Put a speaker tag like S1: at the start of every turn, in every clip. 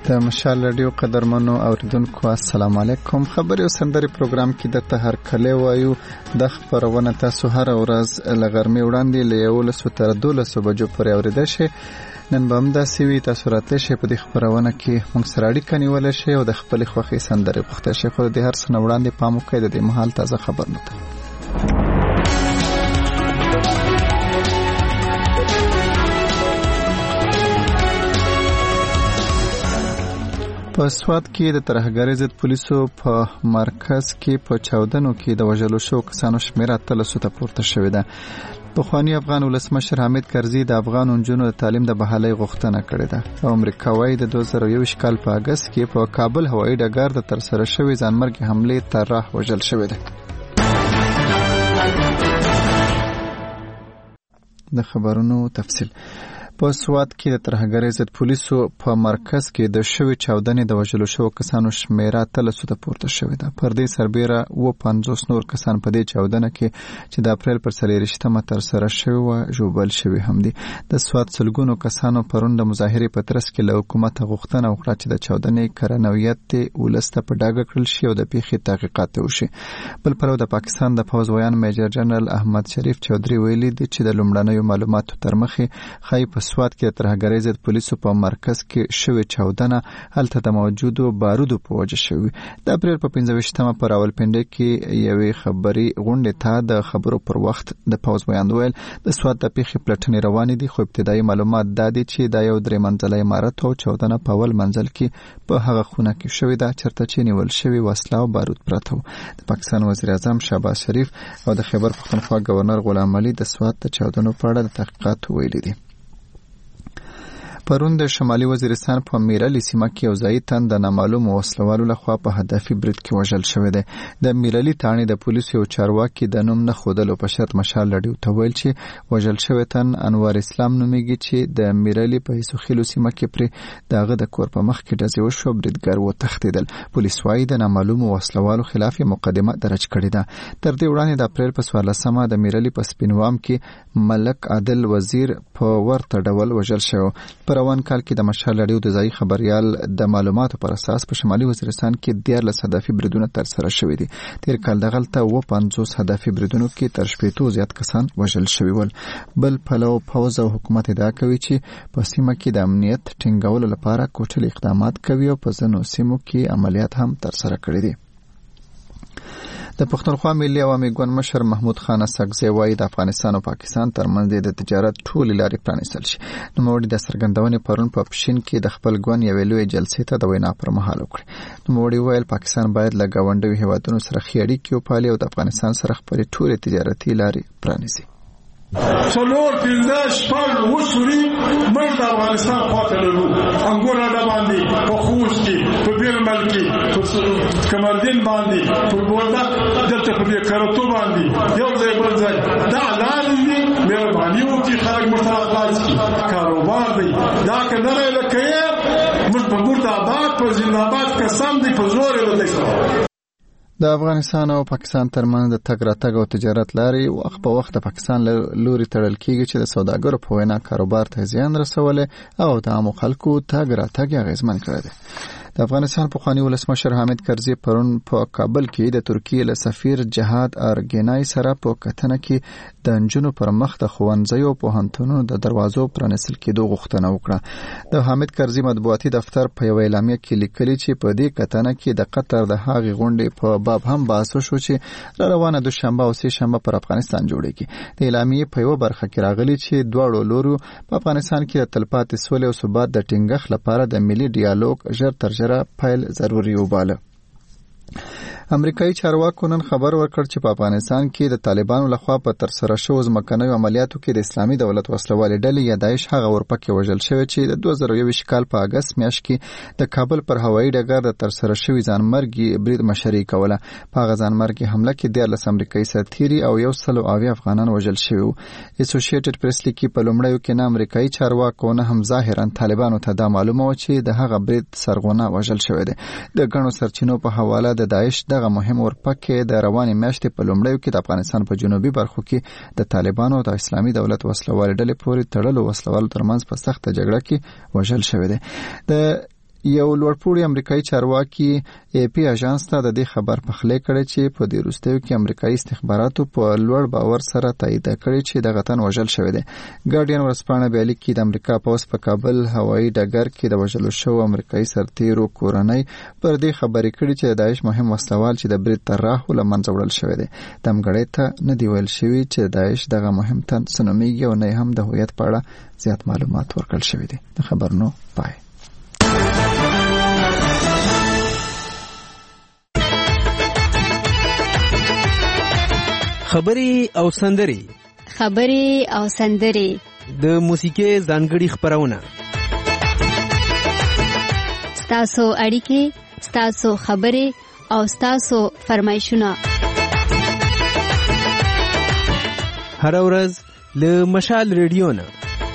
S1: د مشال رادیو قدرمنو اوریدونکو السلام علیکم. خبري او سندري پروګرام کې درته هر کله وایو د خبرونه تاسو هر ورځ لغرمه وړاندې له 11 تر 12 بجو پورې اوریدئ شئ. نن به هم داسې وي تاسو راته شئ په دې خبرونه کې موږ سره اړیکه نیولی شئ او د خپلې خوښې سندرې پوښتلی شئ، خو د هر څه نه وړاندې پام وکړئ د دې مهال تازه خبرونو ته. په سوات کې د ترهګرۍ ضد پولیسو په مرکز کې په چاودنو کې د وژلو شوو کسانو شمېر 13 ته پورته شوې ده. پخوانی افغان ولسمشر حامد کرزي د افغان نجونو د تعلیم د بحالۍ غوښتنه کړې ده او امریکا وايي د 2021 کال په اگست کې په کابل هوایي ډګر د ترسره شوې ځانمرګي حملې طرح وژل شوې ده. د خبرونو تفصیل. په سوات کې د ترهګرۍ ضد پولیسو په مرکز کې د شوې چاودنې د وژلو شوو کسانو شمېره 13 ته پورته شوې ده. پر دې سربیره 50 نور کسان په دې چاودنه کې چې د اپریل پر 23 ترسره شوې و ژوبل شوي هم دي. د سوات سلګونو کسانو پرون د مظاهرې په ترڅ کې له حکومت غوښتنه وکړه چې د چاودنې کرنویت ولسته په ډاګه کړل شي او د پیښې تحقیقات وشي. بل پلو د پاکستان د پوځ ویان میجر جنرال احمد شریف چودھری ویلي دي چې د لومړنیو معلوماتو تر مخې خای په سوات کې ترهګرۍ ضد پولیسو په مرکز کې شوې چاودنه هلته د موجودو بارودو په وجه شوې. د اپریل په 15 پر راولپنډي کې یوې خبري غونډې ته د خبرو پر وخت د پوز بیان ویل د سوات د پیښې پلټنې روانې دي، خو ابتدایي معلومات دا دي چې دا یو 3 منزله عمارت او چاودنه په اول منزل کې په هغه خونه کې شوې ده چرته چې نیول شوی وسله او بارود پراته و. د پاکستان وزیر اعظم شهباز شریف او د خیبر پختونخوا گورنر غلام علي د سوات د چاودنو په اړه د تحقیقات ویلي دي. پرون د شمالي وزیرستان په میرالي سیمه کې یو ځای تن د نامعلومو وسلوالو لخوا په هدفي برید کې وژل شوی دی. د میرالي تاڼې د پولیسو یو چارواکي د نوم نه ښودلو په شرط مشال رادیو ته ویل چې وژل شوی تن انوار اسلام نومیږي چې د میرالي په هیڅوخیلو سیمه کې پرې دغه د کور په مخ کې ډزې وشوه. بریدګر وتښتېدل. پولیس وايي د نامعلومو وسلوالو خلاف مقدمه درج کړې ده. تر دې وړاندې د اپریل په 14 د میرالي په سپینوام کې ملک عادل وزیر په ورته ډول وژل شو. روان کال کې د مشال رادیو د ځای خبريال د معلوماتو پر اساس په شمالي وزیرستان کې 14 هدفي بریدونه ترسره شوي دي. تیر کال دغلته 50 هدفي بریدونو کې تر 80 زیات کسان وژل شوي ول. بل پلو پوز او حکومت ادعا کوي چې په سیمه کې د امنیت ټینګولو لپاره کوټلي اقدامات کوي او په ځینو سیمو کې عملیات هم ترسره کړي دي. د پښتونخوا ملي عوامي ګوند مشر محمود خان اسحقزی وایي د افغانستان او پاکستان ترمنځ د تجارت ټولې لارې پرانیستل شي. نوموړي د څرګندونې پرون په پښین کې د خپل ګوند یوې لویې جلسې ته د وینا پر مهال وکړې. نوموړي ویل پاکستان باید له ګاونډیو هیوادونو سره ښې اړیکې وپالي او د افغانستان سره خپلې ټولې تجارتي لارې پرانیزي.
S2: څلور 15 شپږ وسوري موږ د افغانستان خواته لرو. انګور اډه باندې په خوست کې په بیرمل کې په کمردین باندې په بولدک دلته په کرتو باندې یو ځای بل ځای دا لارې دي. مهرباني وکړئ خلک مرتبط کړئ. کاروبار دی دا کنه لکه موږ په مرتبط په زنده‌باد قسم دی په زور ولته.
S1: د افغانستان او پاکستان ترمنځ د تګ راتګ او تجارت لارې وخت په وخت د پاکستان لوري تړل کیږي چې د سوداګرو په وینا کاروبار ته زیان رسولی او د عامو خلکو تګ راتګ اغیزمن کړی دی. د افغانستان پخوانی ولسمشر حامد کرزي پرون په کابل کې د ترکیې له سفیر جهاد ارګنای سره په کتنه کې د نجونو پر مخ د ښوونځیو او پوهنتونونو د دروازو پرانیستل کېدو غوښتنه وکړه. د حامد کرزي مطبوعاتي دفتر په یوه اعلامیه کې لیکلي چې په دې کتنه کې د قطر د هغې غونډې په باب هم بحث وشو چې را روانه دوشنبه او سه شنبه پر افغانستان جوړیږي. د اعلامیې په یوه برخه کې راغلي چې دواړو لورو په افغانستان کې د تلپاتې سولې او ثبات د ټینګښت لپاره د ملي ډیالوګ ژر تر ژره پیل ضروري وباله. امریکایي چارواکو نن خبر ورکړ چې په افغانستان کې د طالبانو لخوا په ترسره شوو ځمکنیو عملیاتو کې د اسلامي دولت وسلوالې ډلې یا داعش هغه ورپکې وژل شوی چې د 2021 کال په اگست میاشت کې د کابل پر هوایي ډګر د ترسره شوي ځانمرګي برید مشري کوله. په هغه ځانمرګي حمله کې 14 امریکایي سرتیري او 120 افغانان وژل شوي وو. اسوسییټډ پریس لیکي په لومړیو کې نه امریکایي چارواکو نه هم ظاهرا طالبانو ته دا معلومه و چې د هغه برید سرغونه وژل شوی دی. د ګڼو سرچینو په حواله د داعش دغه مهم ورپکې د روانې میاشتې په لومړیو کې د افغانستان په جنوبي برخو کې د طالبانو او د اسلامي دولت وسلوالې ډلې پورې تړلو وسلوالو ترمنځ په سخته جګړه کې وژل شوی دی. د یو لوړپوړي امریکایي چارواکي AP اژانس ته د دې خبر پخلی کړی چې په دې وروستیو کې امریکایي استخباراتو په لوړ باور سره تایید کړی چې دغه تن وژل شوی دی. ګارډین ورځپاڼه بیا لیکي د امریکا پوځ په کابل هوایي ډګر کې د وژلو شوو امریکایي سرتیرو کورنۍ پر دې خبرې کړي چې د داعش مهم وسلوال چې د برید طراحو له منځه وړل شوی دی. دمګړۍ ته نه دی ویل شوي چې داعش دغه مهم تن څه نومیږي او نه هم د هویت په اړه زیات معلومات ورکړل شوي دي. د خبرونو پای.
S3: خبري او سندري د موسیقي ځانګړي خبرونه
S4: ستاسو اړیکې ستاسو خبري او ستاسو فرمایشونه
S3: هر ورځ له مشال ریډیو نه.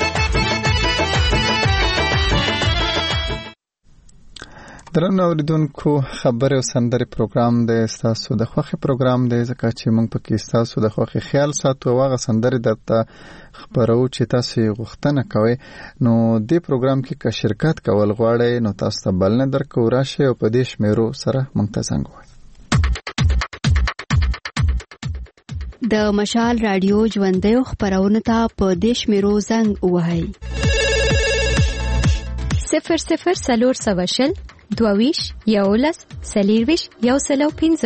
S1: درنو اوریدونکو خبرې او سندرې پروګرام د ستاسو د خوښې پروګرام دی ځکه چې موږ پکې ستاسو د خوښې خیال ساتو او هغه سندرې درته خبرو چې تاسو یې غوښتنه کوئ. نو دې پروګرام کې که شرکت کول غواړئ نو تاسو ته بلنه درکوو راشئ او په دې شمیرو سره موږ ته زنګ ووهئ.
S4: د مشال رادیو ژوندیو خبرونه ته په دې شمیرو زنګ ووهئ
S5: 00 22 11 40 105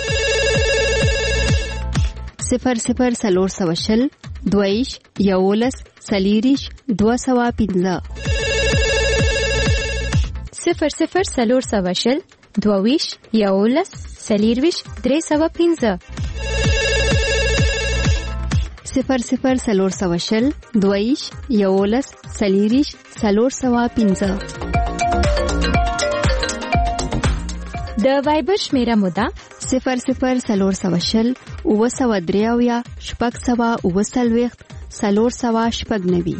S4: 00 420 22 11 40 205
S5: 00 420 22 11 40 305
S4: 00 420 22 11 40 305
S5: د وایبر شمیره مودا
S4: 00 420 903 شپږ سوه 490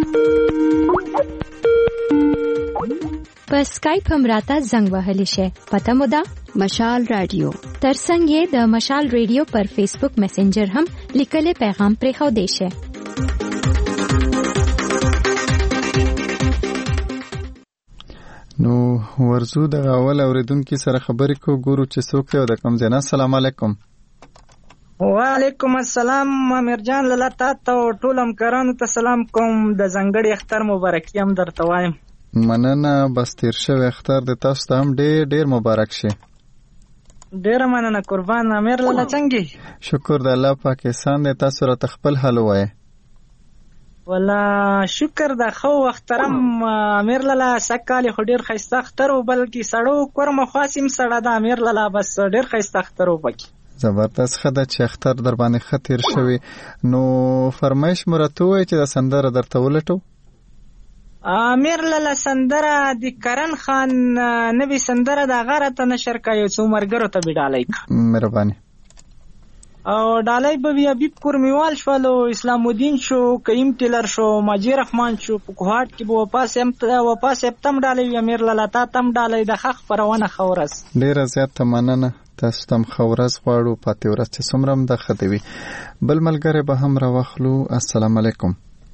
S5: په سکایپ هم راته زنګ وهلی شي. پته مودا
S4: مشال رادیو.
S5: ترڅنګ یې د مشال رادیو پر فیسبوک میسنجر هم لیکلي پیغام پرې خو دی شي.
S1: نو ورزو د اول اوریدونکو سره خبرې کو ګورو چې څوک دی او د کوم ځای نه. السلام علیکم.
S6: وعلیکم السلام. امیر جان لاله تاسو ټول همکارانو ته سلام کوم. د زنګړي اختر مبارکي هم درته وایم.
S1: مننه. بس تیر شوی اختر د تاسو ته هم ډېر مبارک شي.
S6: ډېر مننه قربان. امیر لاله څنګه؟
S1: شکر د الله پاک احسان دی. تاسو راته خپل حال وایي.
S6: ولا شکر د خو اخترم امیر لاله سکاله ډېر خسته اختر او بلکې سړو کورم خاصم سړه د امیر لاله بس ډېر خسته اختر وبکی.
S1: زبردست خدای چې اختر در باندې خطر شوی. نو فرمایش مرته وای چې د سندره درته ولټو.
S6: امیر لاله سندره د کرن خان نوی سندره د غره ته نشر کایو څو مرګرو ته بډالای.
S1: مهرباني.
S6: او ډالای به بیا بیب کورمیوال شوالو اسلام الدین شو کریم ټیلر شو ماجی رحمان شو په کوهات کې به واپس تم ډالای امیر لاله تا تم ډالای د خخ پرونه خورس.
S1: ډیر زیات مننه. تاسو تم خورس غواړو پاتې ورځ چې څومره د خدوي بل ملګری به هم راوخلو. السلام علیکم.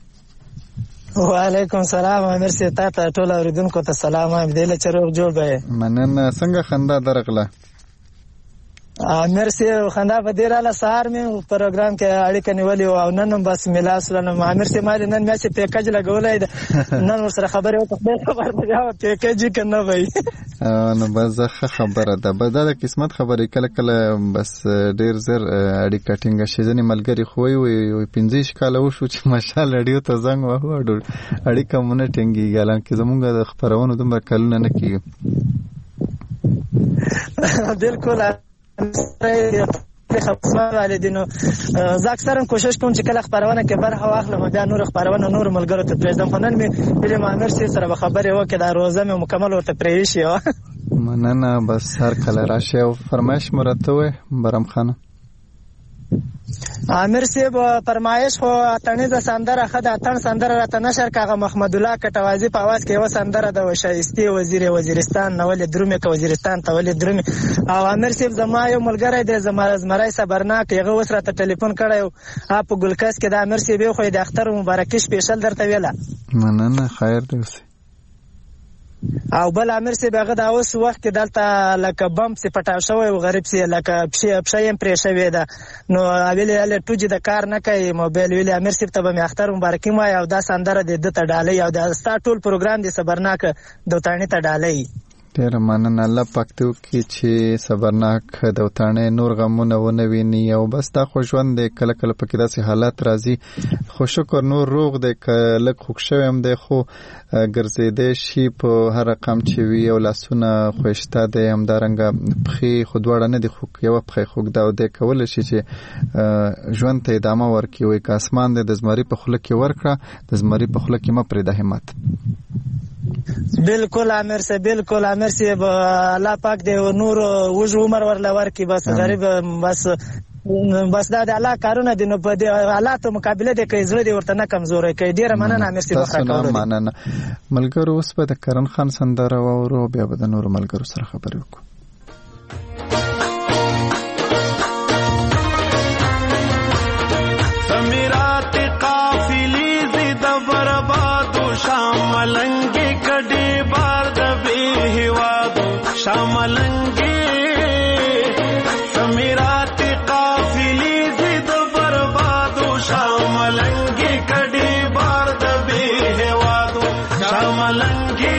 S7: وعلیکم السلام. امیر سي تاسو ټول اوریدونکو ته سلام. ام دې له چروغ جوړ به.
S1: مننه. څنګه خندا درغله؟
S7: امیر سي خندا په دې رااله سهار مې پروګرام کې اړیکه نیولې او نن بس ملاس لنم. امیر سي مال نن مې چې پیکج لګولای نن ور سره خبرې او خبر به جواب پیکج کنه وای.
S1: نو بس خبره ده به دا قسمت خبرې کله بس ډیر زر اړیکه ټینګه شي. ځنې ملګری خوې وي 15 کال وشو چې ماشال رادیو ته زنګ وهو اړیکه مونږ ټینګي ګالان کې زمونږ د خبرونو دومره کلونه نه کیږي.
S7: بالکل خبرونه والدینو زه اکثرا کوشش کوم چې کله خبرونه کې برخه واخلم بیا نور خبرونه نور ملګرو ته پرېږدم. خو نن مې علم امیر سي سره خبرې وکړه د روزه مې مکمل ورته پرې شي.
S1: مننه. بس هر کله راشي او فرمایش مرته وي برم خانه.
S7: امیر صاحب فرمایش خو اتنیزه سندره خدای اتن سندره راته نشر کاغه محمد الله کټوازی په आवाज کې و سندره د شایسته وزیرستان نوول درومه ک وزیرستان ته ول درومه. او امیر صاحب زما یو ملګری د زمرای صبرناک یغه وسره ته ټلیفون کړو په ګلکاس کې د امیر صاحب خو د اختر مبارکي سپیشل درته ویله.
S1: مننه. خیر دی اوسه.
S7: او بل امیر سي هغه د اوس وخت کې دلته لکه بم سي پټاو شوی او غریب سي لکه پښې یې پرې شوی ده نو ویلې ټوجي د کار نه کوي موبایل ویلې امیر سي ته به مې اختر مبارکي ما او دا سندره د ته ډالۍ او د ستا ټول پروګرام دي صبرناک دوتانی ته ډالۍ.
S1: ډېر مننه. الله پاک دې وکړي چې صبرناک دوتانی نور غمونه ونه ویني او بس دا خو ژوند دی کله کله پکې داسې حالات راځي خو شکر نور روغ دی که لږ خوږ شوی هم دی خو ګرځېدی شي په هر رقم چې وي او لاسونه ښایسته دی همدارنګه پښې خو دواړه نه دي خوږ یوه پښه یې خوږ ده او دی کولی شي چې ژوند ته ادامه ورکړي وایي که اسمان دی د زمري په خوله کې ورکړه د زمري په خوله کې مه پرېږده همت.
S7: بالکل امیر صاحب بالکل امیر صاحب الله پاک دې نور وژ عمر ورله ورکړي بس غریب بس دا د الله کارونه دي نو په دې حالاتو مقابله دې کوي زړه دې ورته نه کمزوری کوي. ډېره مننه امیر صاحب.
S1: تاسو مننه ملګرو. اوس به د کرن خان سندره واورو بیا به د نورو ملګرو سره خبرې وکړو.
S8: سمیرات قافلی زید بربادو شاملنگی کډی بار د به هوادو شاملنگی سمیرات قافلی زید بربادو شاملنگی کډی بار د به هوادو شاملنگی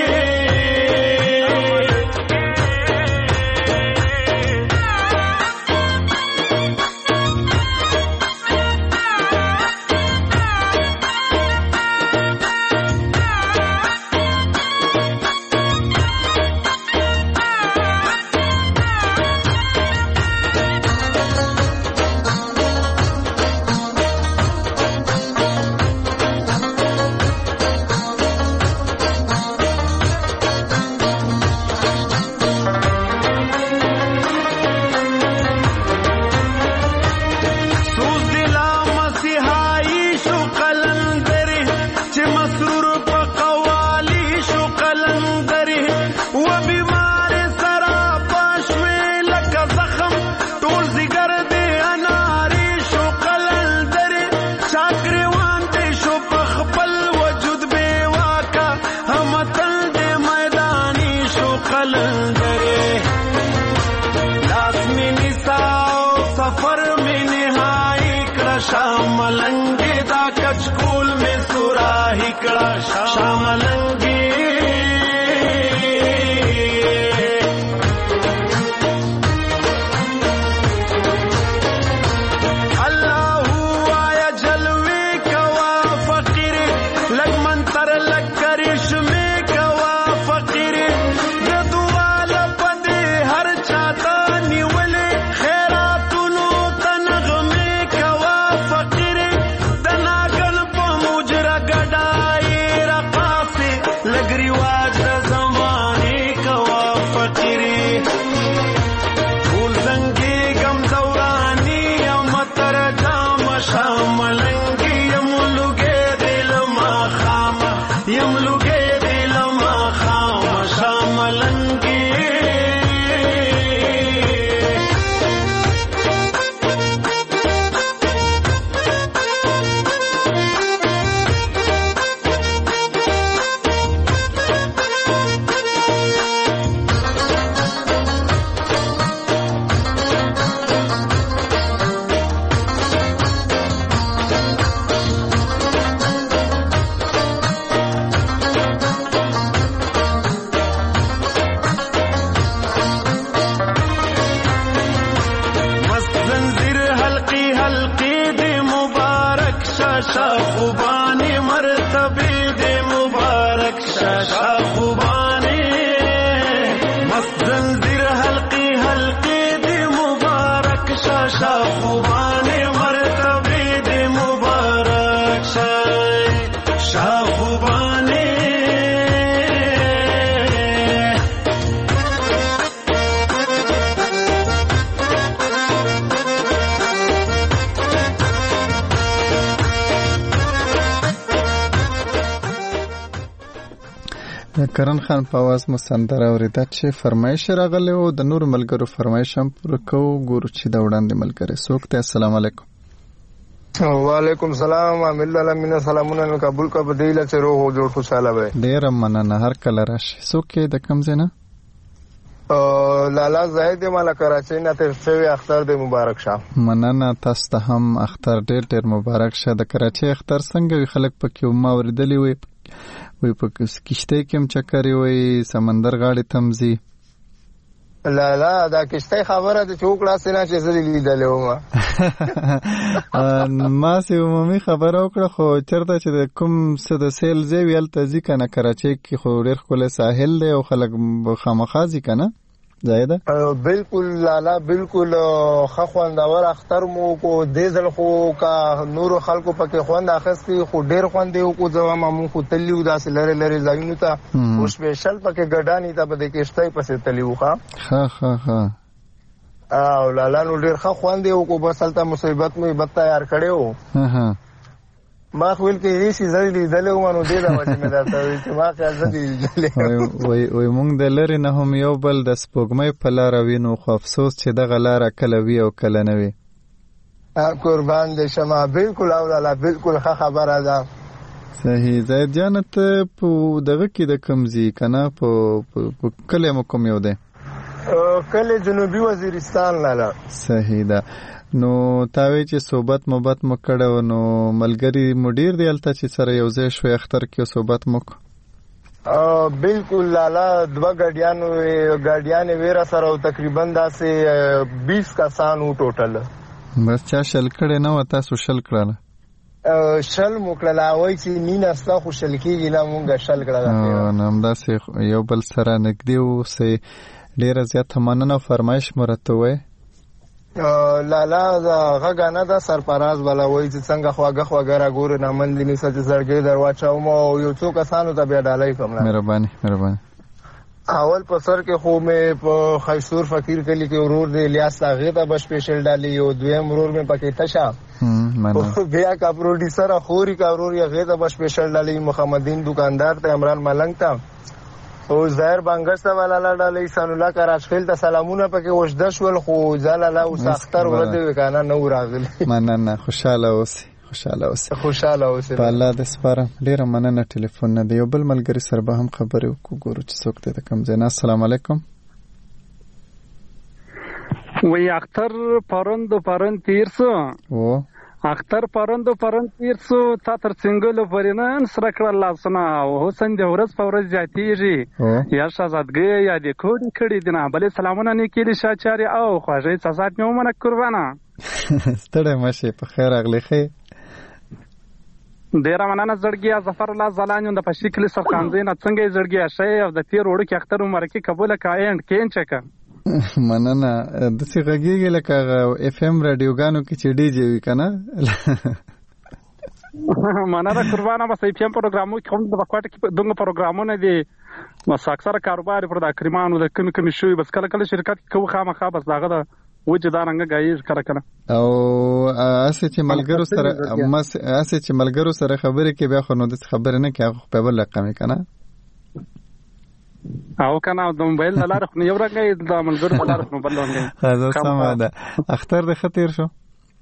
S1: کرن خان په आवाज مو سندره اوریده چې فرمایش راغلی او د نور ملګرو فرمایش هم پوره کوو. ګورو چې دا وړاندې ملګری څوک دی. السلام علیکم.
S9: وعلیکم السلام عامل الامین سلامونه نو قبول کا بدیله چې روح جوړ خوشاله وي.
S1: ډیر مننه هر کله راشي. څوک د کوم ځای نه؟
S9: لالا زاهد مالا کراچۍ نه تر شوی اختر د مبارک شه.
S1: مننه تاسو ته هم اختر ډیر مبارک شه. د کراچۍ اختر څنګه وي؟ خلک پکې ما اوریدلی وي په کشته کې هم چکرې وي، سمندر غاړې تمزي.
S9: لالا دا کشته خبره د چوکړه سينه چې زری لیدلې ومه
S1: ما سي عمومي خبره وکړه، خو چرته چې د کوم څه د سیل ځای ویل ته ځي کنه کراچۍ کې خو ډېر ښکلی ساحل دی او خلک خامخا ځي کنه ځای ده.
S9: بالکل لالا بالکل ښه خوندور اختر مو کو دې ځل خو کا نورو خلکو پکې خوند اخیستی، خو ډېر خوند یې وکړو. زه مو خو تللي وو داسې لرې ځایونو ته، خو سپېشل پکې ګډانې ته په دې کښتۍ پسې تللي وو.
S1: ښه
S9: او لالا نو ډېر ښه خوند یې وکړو. بس هلته مصیبت تیار کړی وو. ما خپل کې هیڅ ځای لیدلې وم نو دې دا وجه مې درته ویل چې ما خیال زه دې لیدلې
S1: وای موږ د لرې نه هم یو بل د سپوږمۍ په لاره وینو، خو افسوس چې دغه لاره کله وي او کله نه وي.
S9: قربان دې شمه. بالکل او لالا بالکل ښه خبره ده.
S1: صحیح. زاهد جان ته په دغه کې د کوم ځای کنه په کلی مو کوم یو دی؟
S9: کلی جنوبي وزیرستان لالا.
S1: صحیح ده. نو تاوی چې صحبت مو کړو نو ملګری مو ډیر دی هلته چې سره یو ځای شوی اختر کې صحبت مو؟
S9: بالکل لالا دوه ګاډیانې ویره سره او تقریبا داسې 20 کسان وو ټوټل.
S1: بس چا شل کړی نه و؟ تاسو شل کړل؟
S9: شل مو کړل. وایي چې مینه ستا خو شل کېږي نه، مونږ شل کړل.
S1: نو همداسې یو بل سره نږدې اوسئ. ډېره زیاته مننه او فرمایش مو راته ووایئ.
S9: لالا غږ ده سرپراز والا وایي چې څنګه خواږه راګورې نامن دې نیسه چې زړګۍ در واچوم او یو څو کسانو ته بیا ډالۍ کړم.
S1: مهرباني.
S9: اول په سر کې خو مې په خیسور فقیر کلي کې ورور دی الیاس هغې ته به سپیشل ډالۍ، او دویم ورور مې پکې تشه بیا کا پروډیوسر خوري کا ورور یې هغې ته به سپیشل ډالۍ، محمدین دکاندار ته، عمران ملنګ ته او ظاهر بانګس ته والا ډالۍ، سان الله کراچخیل ته سلامونه پکې وشده شول. خو ځاله اوس اختر ورځ وي کنه نه راغلی. مننه. خوشاله اوسئ. په الله دې سپارم. ډېره مننه. ټلیفون نه دی. یو بل ملګري سره به هم خبرې وکړو، ګورو چې څوک دی د کوم ځای نه. السلام علیکم.
S10: وی اختر پرون تیر سو. اختر پرون تیر سو. تا تر څنګهلو پورې نه سره کړل لاسونه او حسن دې ورځ په ورځ زیاتېږي. یا شهزادګۍ یا دې کوډې کړي دي نه بلې سلامونه نه کېدي شاچارې او خواږی څاڅات مې ومنه قربانه.
S1: ستړی مه شئ. په خیر راغلی. ښې
S10: ډېره مننه زړګیه. ظفر الله زلانیون د پشي کلي سرخانځۍ نه څنګه یې زړګیه ښه او د تېر وړوکي اختر مبارکي قبوله کړه. اینډ کین چکه
S1: مننه. داسې غږېږي لکه اف ام راډیوګانو کې چې ډي جې وي که نه.
S10: مننه قربانه. بس اف ام پروګرامو کې هم د بکواټه کې دومره پروګرامونه دي، بس اکثره کاروبار یې پر د کريمانو د کمې شوي. بس کله شرکت کې کوو خامخا بس دغه د وجه دا رنګه ګایي کله
S1: او اسې چې ملګرو سره خبرې کې بیا خو نو داسې خبرې نه کوي، هغه په بل رقم یې که نه
S10: او کنه د موبایل د لارې خو یو رنګه د ملګرو د لارې خو بل رنګه.
S1: سمه ده. اختر دې ښه تېر شو؟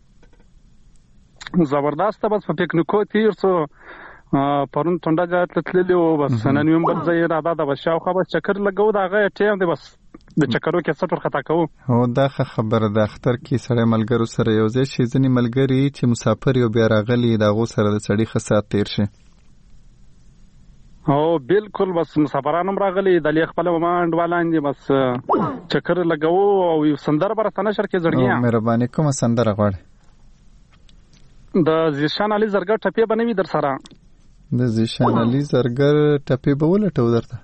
S10: زبردسته. بس په پکنیکو تیر سو. پرون ټنډه جات تللی و. بس نن ویم بل ځای اراده ده. بس شاوخوا بس چکر لګو د هغه ټیم دی. بس د چکرو کې څټ ورخطا کوو.
S1: هو دا ښه خبره ده. اختر کې سړی ملګرو سره یو ځای شي. ځینې ملګري چې مسافر یو بیا راغلي د هغو سره د سړي ښه ساعت تېر شي.
S10: او بالکل. بس مسافران هم راغلي دلې خپل منډوالان دي. بس چکر لګو او یو سندره به راته نشر کې زړګیه.
S1: مهرباني. کومه سندره غواړې؟
S10: د زیشان علي زرګر ټپې به نه وي در سره؟
S1: د زیشان علي زرګر ټپې به ولټو درته؟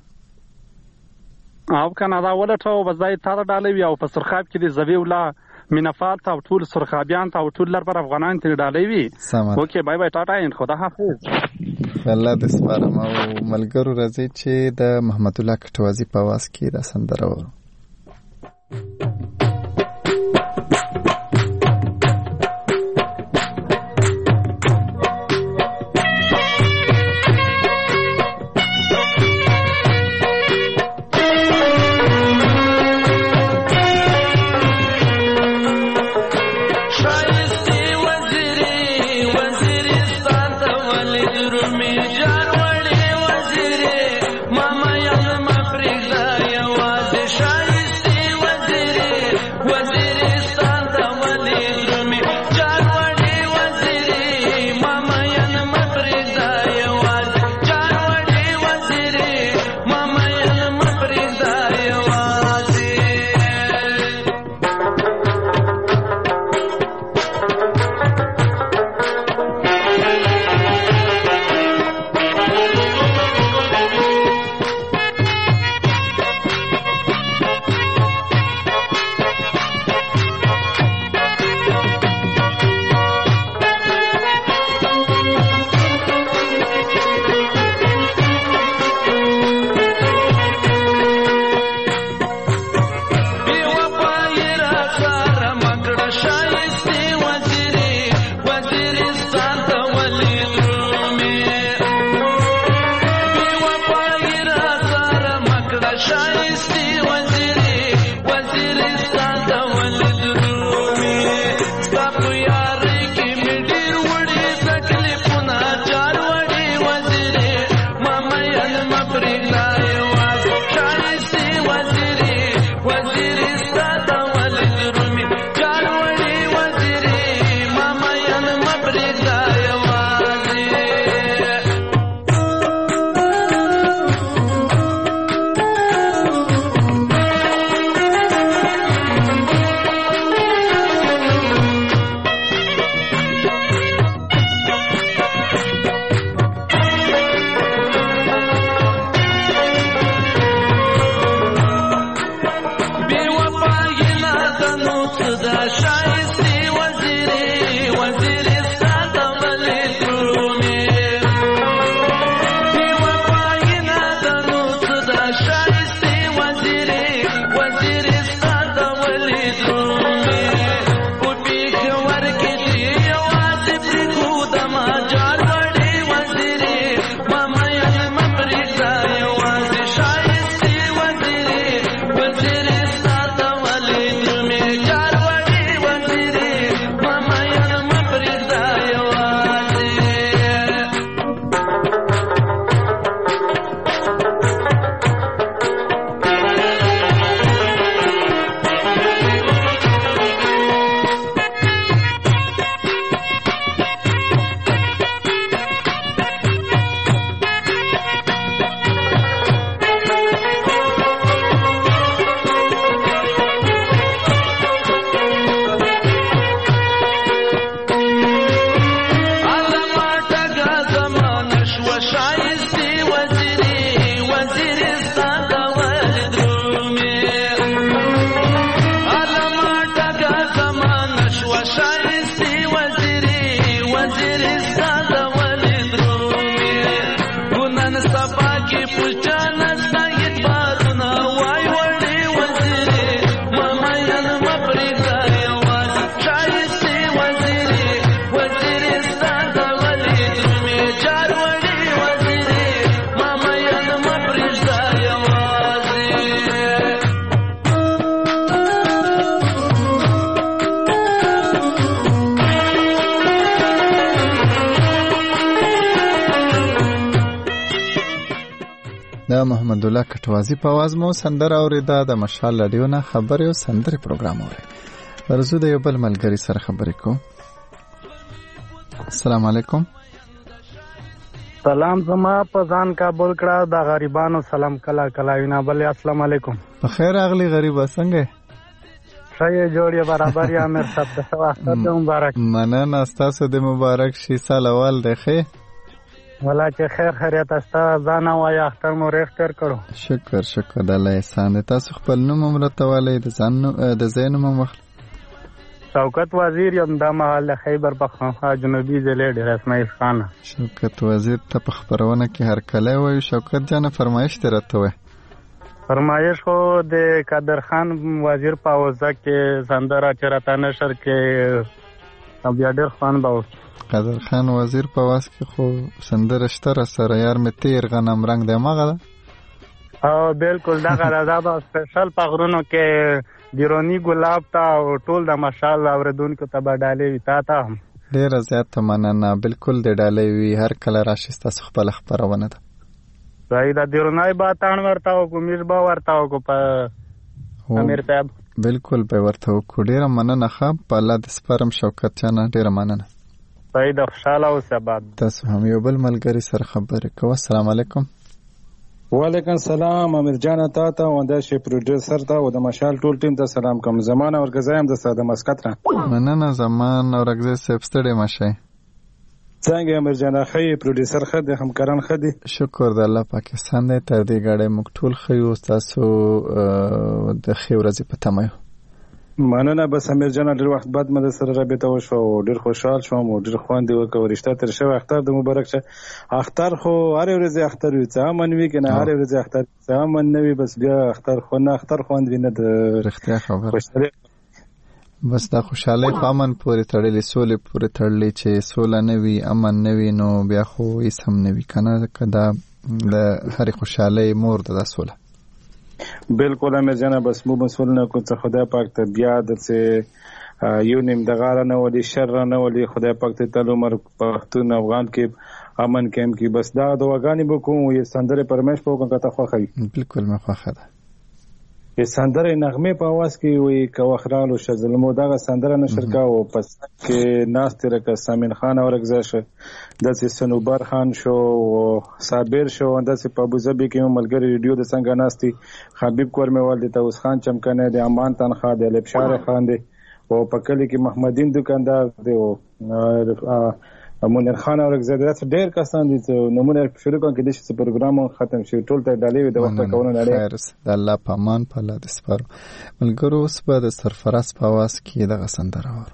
S10: او کنه دا ولټو. بس دا یې تا ته ډالۍ وي او په سرخاب کې د زوی الله مینفال ته او ټول سرخابیان ته او ټول لر پر افغانان ته ډالۍ وي. اوکې بای بای ټاټا ان خدا حافظ.
S1: الله دې سپارم. او ملګرو راځي چې د محمد الله کټوازي په आवाज کې دا سندره وو. دا محمد الله کټوازی په आवाज مو سندره اوریدا د مشال رادیو نه خبري او سندره پروګرام اوري. ورزو د یو بل ملګری سره خبرې کو. السلام علیکم.
S10: سلام زما په ځان کابل کړه د غریبانو سلام کلا کلا وینا بل السلام علیکم.
S1: په خیر اغلی غریب څنګه؟
S10: شای جوړه برابر یا امر صاحب ته واسطه مبارک.
S1: مننه تاسو د مبارک شي سال اول دی خې.
S10: ولا چې خیر خیریت استا ځان وایا اختر مو ریختر کړو.
S1: شکر د الله احسان تاسو خپل نوم مرته والي د ځان د زینو مخ
S10: شوکت وزیر یم د محل خیبر پختونخوا جنوبي ضلع ډیر اسماعیل خان.
S1: شوکت وزیر ته په خبرونه کې هر کله وای شوکت جان فرمایش درته وای.
S10: فرمایش خو د قادر خان وزیر په وزا کې سندره چرته نشر کې بیا ډیر خوان باو.
S1: قادر خان وزیر په واس کې خو سندره شتره سره یار می تیر غنم رنگ د مغه.
S10: او بالکل دا غرضا به سپیشل پغرونو کې دیرونی ګلاب تا او ټول د ماشاءالله اوردونکو ته ډالې وتا تا
S1: ډیر زیات مننه. بالکل د ډالې وی هر کله راشي تاسو خپل خبرونه ده.
S10: راي دا دیرونای با تان ورتاو کو میز با ورتاو کو په امیر صاحب
S1: بالکل به ورتاو کو ډیر مننه. خب په الله د سپارم شوکت چانه ډیر مننه.
S10: پای د خوشاله او سباد
S1: تاسو هم یو بل ملګری سره خبرې کوو. السلام علیکم.
S11: وعلیکم السلام امیر جان ته او د شي پروډوسر ته او د مشال ټول ټیم ته سلام کوم. زمان او غزایم د ساده مسقط را
S1: مننه. زمان او غزا سپستړې مشه
S11: څنګه امیر جان خې پروډوسر خدي همکاران خدي
S1: شکر د الله پاکستان دې تر دې غړې مکتول خيو تاسو د خیورځ په تمه.
S11: مننه. بس امیر جان ډیر وخت بعد مده سره رابطه وشو او ډیر خوشحال شوم او ډیر خواندې وکړ رښتا تر شو اختر د مبارک شه. اختر خو هر ورځ اختر وي څه منوي کنه هر ورځ اختر څه منوي بس بیا اختر خو نه اختر خواند وینه د
S1: رښتیا خبره. بس دا خوشاله امن پورې تړلې سولې پورې تړلې چې سوله نه وي امن نه وي نو بیا خو هیڅ هم نه وي کنه کدا د هر خوشاله مور د سوله.
S11: بالکل امیر جان بس مو مسول نه کو څه خدای پاک ته بیا د څه یو نیم د غاره نه ولي شر نه ولي خدای پاک ته تعالی عمر پښتون افغان کې امن کېم کې بس دا دواګانی به کوم یې سندره پرمش په کوم کته خوخی.
S1: بالکل مې خوخه ده.
S11: یې سندره نغمه په आवाज کې وي کوخرالو شزلمو دا سندره نشر کا او پس کې ناس تر کا سامین خان اورګزا شه د سنوبر خان شو صابر شو د په ابوظبي کې ملګری ریډیو د څنګه ناستي حبیب کورموال د توس خان چمکنه د امان تنخوا د لبشار خان دی او په کلی کې محمدین دکاندار دی او منیر خان اورګزا د ډېر کسان دي نمونه شروع کړي د شي پروګرام ختم شي ټول ته ډالې د وخت کولو نه
S1: خیر د الله په امان په الله د سپارو ملګرو اوس په د سرفراز په आवाज کې د غسندره ور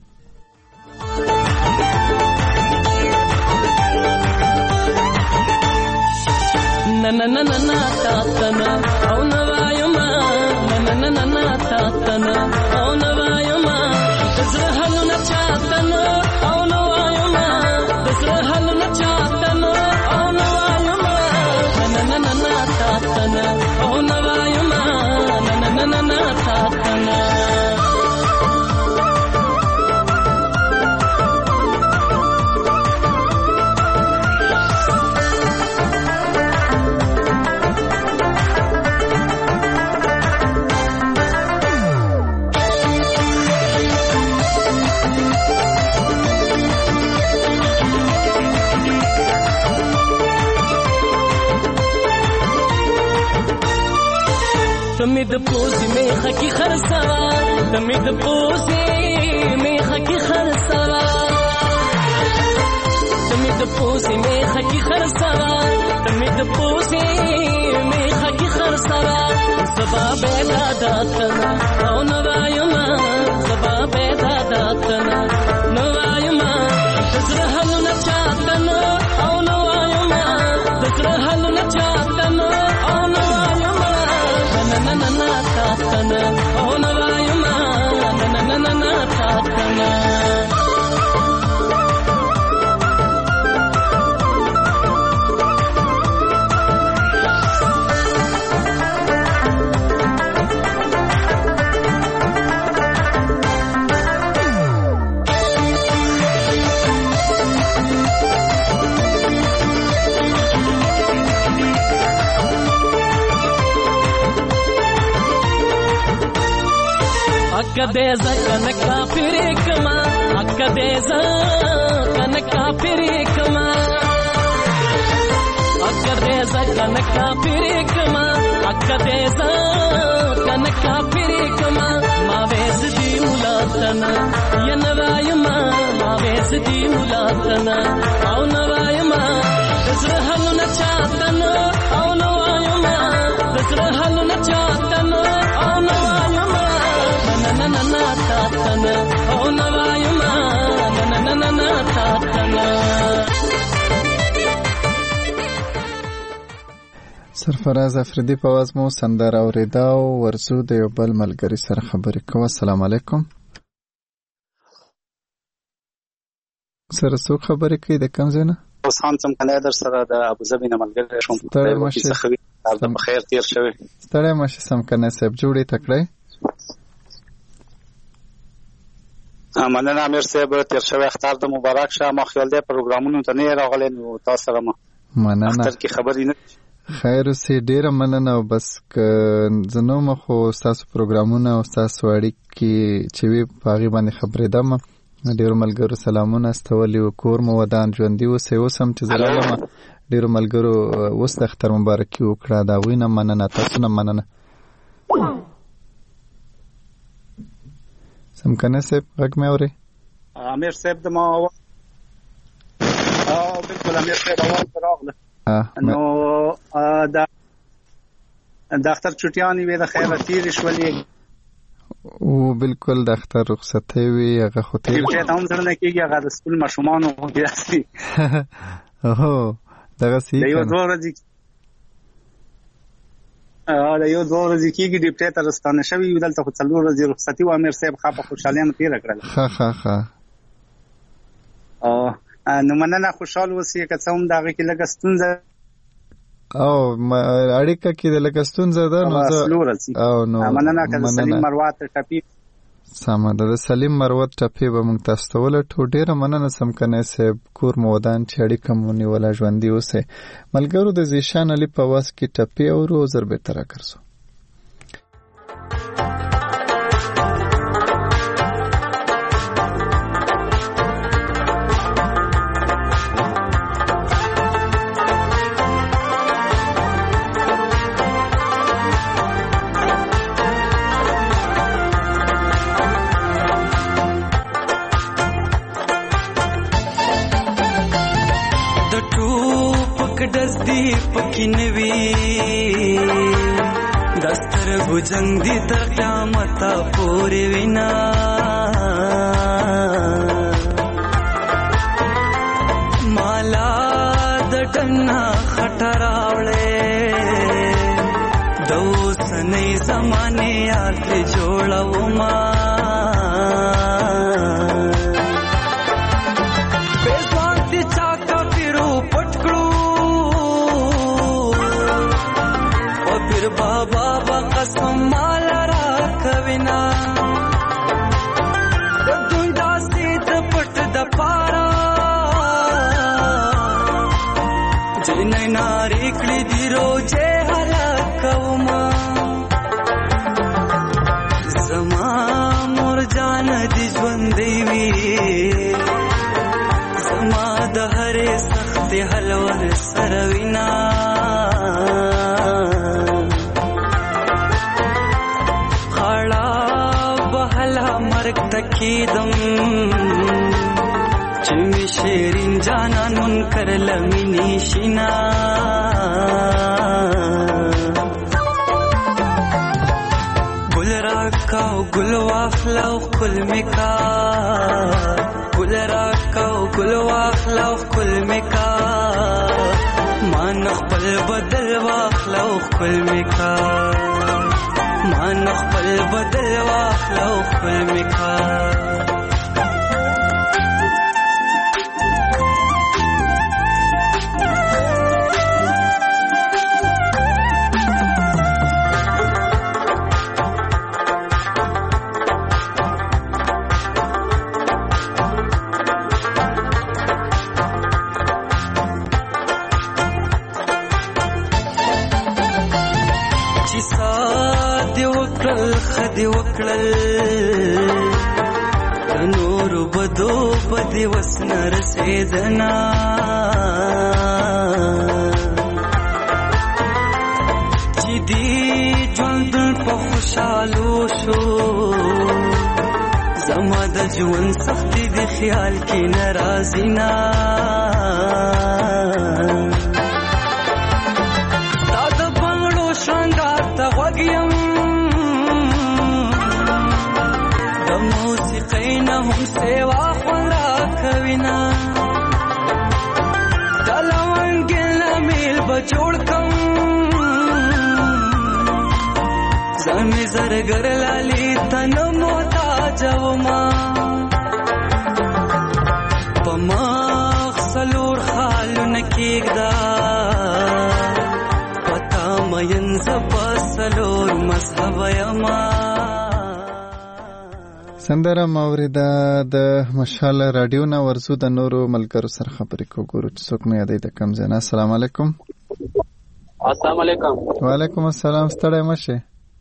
S12: na na na na ta ta na au na vayuma na na na na ta ta na au na vayuma zrahalu na cha ta na au na vayuma zrahalu na cha ta na au na vayuma na na na na ta ta na au na vayuma na na na na ta ta na تمید پوزی میخه کی خرسوا تمید پوزی میخه کی خرسوا تمید پوزی میخه کی خرسوا تمید پوزی میخه کی خرسوا زبا بیدا داتنا او نوایما زبا بیدا داتنا نوایما تزرحلو نچاتنا او نوایما تزرحلو نچاتنا او نوایما na na na ta ta na oh na vayuma na na na na ta ta na akadeza kana kafiri kama akadeza kana kafiri kama akadeza kana kafiri kama akadeza kana kafiri kama ma vezdi mulatana yanavayma ma vezdi mulatana au navayma dasrahalu na chatana au navayma dasrahalu na chatana au navayma na tatana au navayma na tatana.
S1: سرفراز افریدی په आवाज مو سندره اوریدا او ورزو د یو بل ملګری سره خبرې کوو. السلام علیکم. سره څو خبرې کوي د کوم ځای نه؟
S13: اوس خان څم کنه در سره د ابوظبي نه ملګری شوم.
S1: ستړی مشه.
S13: په خیر تیر شوی.
S1: ستړی مشه سم کنه سب جوړی تکړه.
S13: مننه امیر صاحب تیر شوی اختر د مبارک شه. ما خیال دی پروګرامونو ته نه راغلی نو تاسو سره ما
S1: مننه.
S13: اختر کی خبرې نه
S1: خیر اوسې ډیره مننه او بس زنو مخو تاسو پروګرامونه او تاسو اړیکې چې وی پاغي باندې خبرېدم. ډیرو ملګرو سلامونه استولي او کور مو ودان ژوندۍ اوسې اوسم چې زرالم ډیرو ملګرو اوس د اختر مبارکي وکړه. دا وینه مننه تاسو نه مننه. سم کنه صاحب غږ مې اوري؟
S13: امیر صاحب د ما بالکل امیر صاحب اواز راغله. نو د اختر چټیانی وی د خیره تیر شولې
S1: او بالکل د اختر رخصتې وی هغه خو تیر
S13: چې تاسو سره نه کېږي هغه د سکول ماشومان او بیاسي
S1: اوه دغه سي
S13: یو دوه ورځې کېږي ډیپټي تر ستانه شوی دلته خو څلور ورځې رخصتي و. امیر صاحب خاطر خوشاله تیر کړل.
S1: ها
S13: نو مننه خوشاله اوسئ که څه هم دغه کې لږه ستونزه
S1: او اړیکه کې د لږه ستونزه ده نو
S13: او نو مننه که سلیم مروت ټپی
S1: سم ده. د سلیم مروت ټپی به موږ تاسو ته ولټو. ډیره مننه سم کنه صاحب کور مودان چې اړیکه مونږ ولا ژوندۍ اوسه. ملګرو د زیشان علي په واس کې ټپی او روزر به تر کرسو.
S14: جنگ دی تر قیامت پوری وینا مالا د ټنا خټراوړې دوسنې زمانه یاد جوړو ما بېزوانتي چا کافرو پټکړو او پیر بابا قسم مال را کوینا د دوی داسې د پټ د پارا جنې ناری کړې دی روزه هلا کوما زما مور جان دي ژوندې وي زما د هرې سخت حلور سروینا تکیدم چمی شیرین جانان منکر لمینی شینا گل راکاو گل واخلاو کل مکا گل راکاو گل واخلاو کل مکا مان خپل بدل واخلاو کل مکا مان خپل بدل واخلو خپل مکا دی وکړل نور بدو بدی وسن رسیدنا چې دی ژوند په خوشالو شو زما د ژوند سختي د خیال کې ناراضي نا دا د بنگړو شنګار ته وګیم د موسیقۍ نه هم سیوا خورا کوینا د لونګل میل بجوړ کوم زمي زرګر لالي تن موتا جوما پماخ سلور خالو نکیگدا پتا مین زبا سلور مذهب یما
S1: سندره موریده د مشال رادیو نه ورزو د نورو ملګرو سره خبرې کوو چې څوک مې یادې د کم ځای. السلام علیکم.
S15: السلام علیکم.
S1: وعلیکم السلام. ستړی مشه.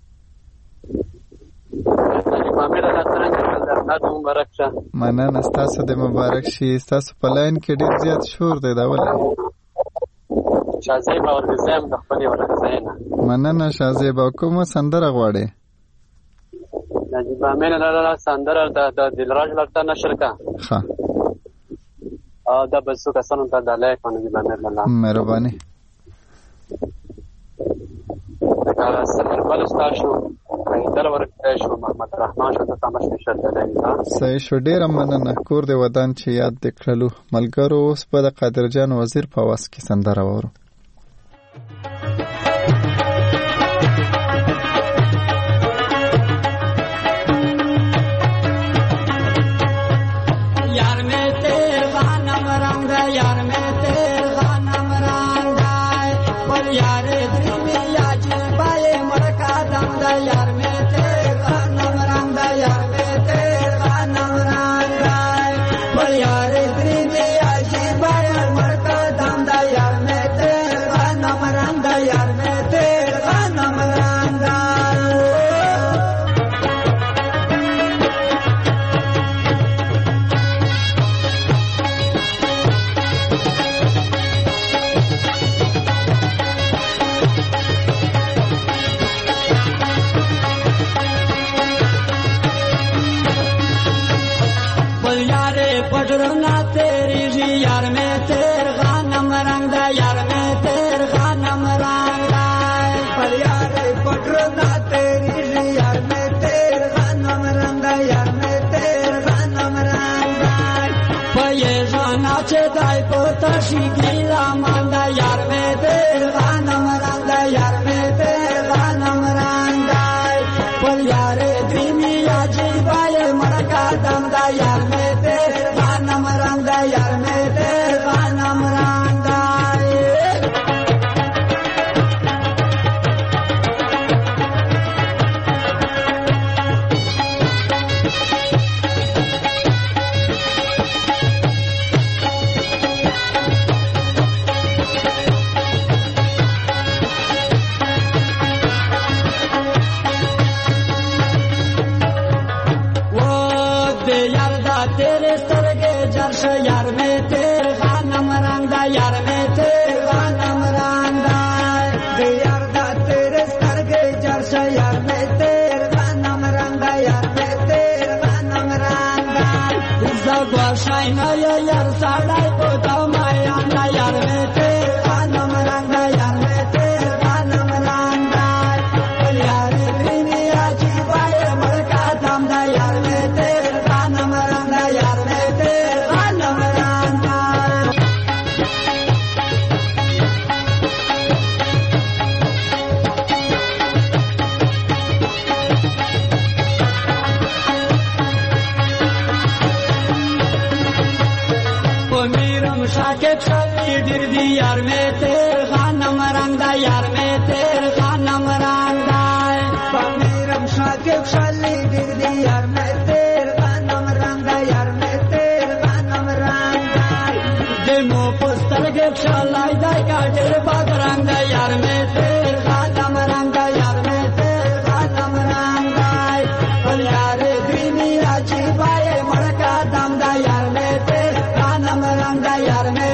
S1: مننه ستاسو د مبارک شي. ستاسو په لاین کې ډیر زیات شور دی دا ولې؟
S15: شازیبه ورغزم د خپل ورغزینا.
S1: مننه شازیبه. کومه سندره غواړې؟
S15: نجیب امین لاله سندره د دلراج لړتا نشر کا.
S1: ها
S15: دا بسو کسانو ته د لایک باندې نجیب امین لاله
S1: مهرباني.
S15: دا سفر بل استاشو دل ورکړی شو محمد رحمان شو ته تماش نشر دی.
S1: صحیح شو. ډیره مننه. کور دی ودان چې یاد دکړلو ملګرو. اوس په د قادر جان وزیر په واس کې سندره وورو.